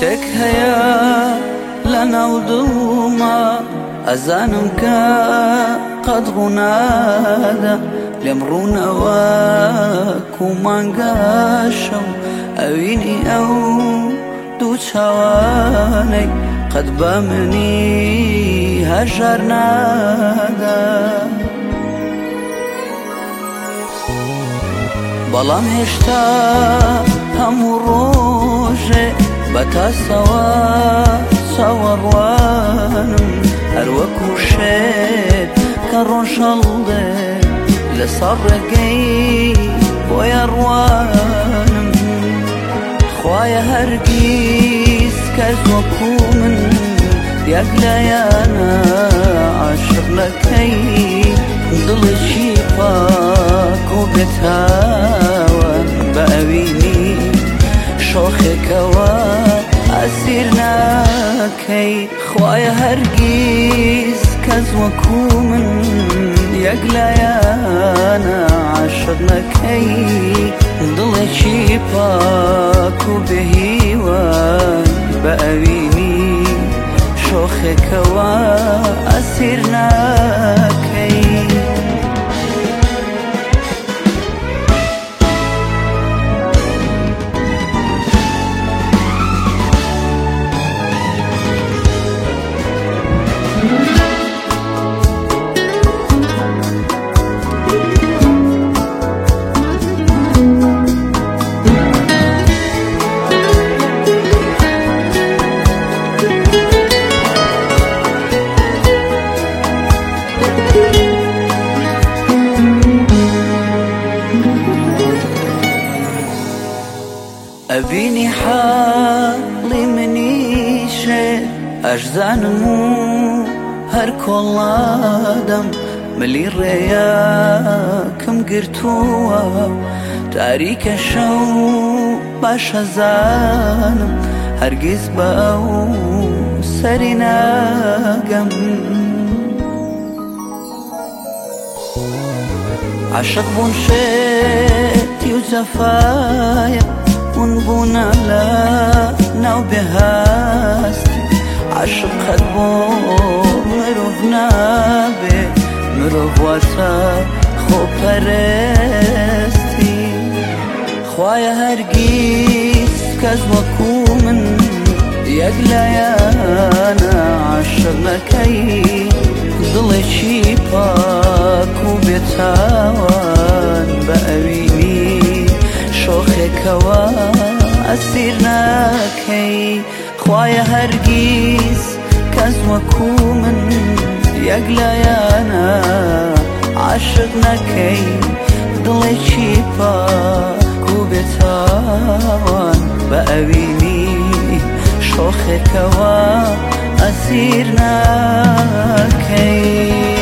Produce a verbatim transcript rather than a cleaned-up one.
شتێک هەیە لەناو دڵما ئەزانم کە قەت ڕوونادە لێم ڕوونەوە کومانگاشە و ئەوینی ئەو دوو چاوانەی قەت بە منی هەژار نادا بەڵام هێشتا هەموو ڕۆژێ بە تاسەوە چاوەڕوانم هەروەکو شێت کە ڕۆژهەڵدێ لەسەر ڕێگەی بۆیە ڕوانم خوایە هەرگیز کەس وەکو من یەک لایەنە عاشق نەکەی دڵێکی پاک و بێتاوە بە ئەوینی شۆخێکەوە ئەسیر ناکەی خوایە هەرگیز کەس وەکو من یەک لایەنە عاشق نەکەی دڵێکی پاک و بێهیوان بە ئەوینی شۆخێکەوە ئەسیر ناکەی ئەبینی حاڵی منیشێ ئەشزانم و هەر کۆڵادەم ملی ڕێیەکم گرتووە تاریکە شەو باشە زانم هەرگیز بە ئەو سەری ناگەم عاشق بوون شێتی و جەفایە ون بوونە لە ناو بێهاستی عاشق قەت بۆ مرۆڤ نابێ مرۆڤ واتە خۆپەرستی خوایە هەرگیز کەس وەکو من یەک لایەنە عاشق نەکەی دڵێکی پاک و بێتاوان بە ئەوینی شۆخێکەوە ئەسیر ناکەی خوایە هەرگیز کەس وەکو من یەک لایەنە عاشق نەکەی دڵێکی پاک و بێتاوان بە ئەوینی شۆخێکەوە ئەسیر ناکەی